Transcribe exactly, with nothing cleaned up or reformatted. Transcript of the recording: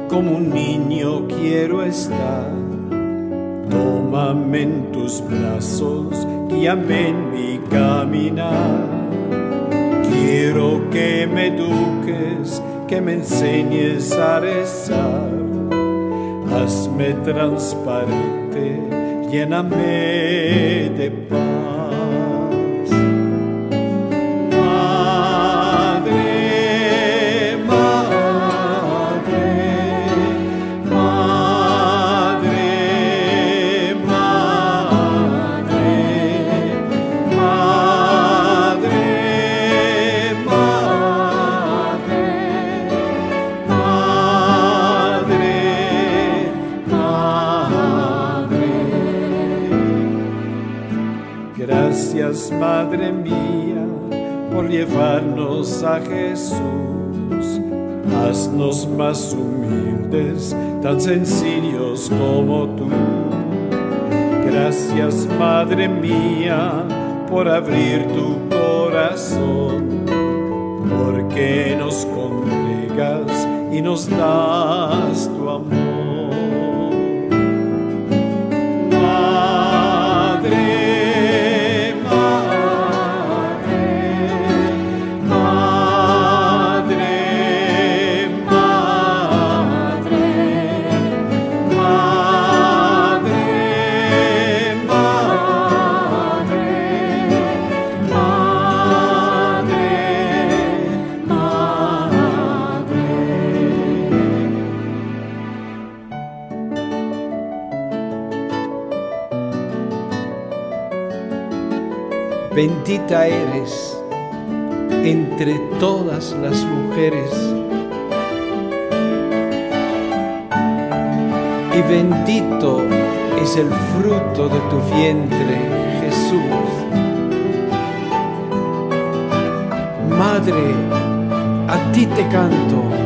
como un niño quiero estar. Tómame en tus brazos, guíame en mi caminar. Quiero que me eduques, que me enseñes a rezar. Hazme transparente, lléname de paz. Gracias, Madre mía, por llevarnos a Jesús. Haznos más humildes, tan sencillos como tú. Gracias, Madre mía, por abrir tu corazón, porque nos congregas y nos das tu amor. Bendita eres entre todas las mujeres, y bendito es el fruto de tu vientre, Jesús. Madre, a ti te canto,